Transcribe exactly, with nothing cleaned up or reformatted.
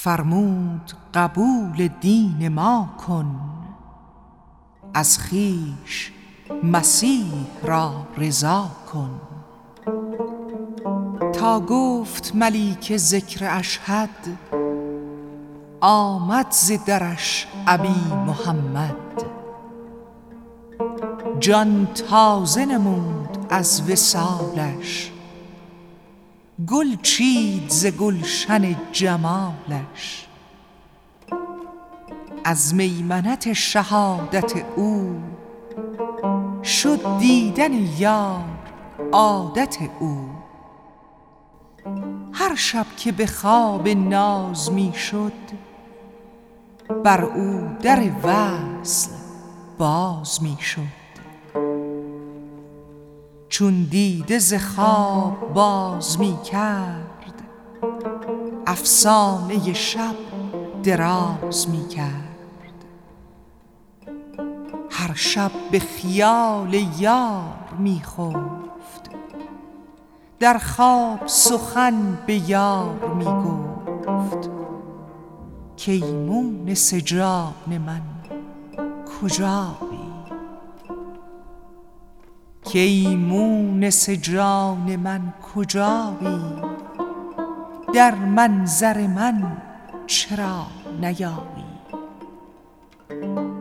فرمود قبول دین ما کن، از خویش مسیح را رضا کن. تا گفت ملیک ذکر اشهد، آمد ز درش ابی محمد. جان تازه نمود از وصالش، گل چید ز گلشن جمالش. از میمنت شهادت او، شد دیدن یار عادت او. هر شب که به خواب ناز می شد، بر او در وصل باز می شد. چون دیده ز خواب باز می کرد، افسانه شب دراز می کرد. هر شب به خیال یار می خفت، در خواب سخن به یار می گفت. کای مونس جان من کجایی، کای مونس جان من کجایی. در منظر من چرا نیایی؟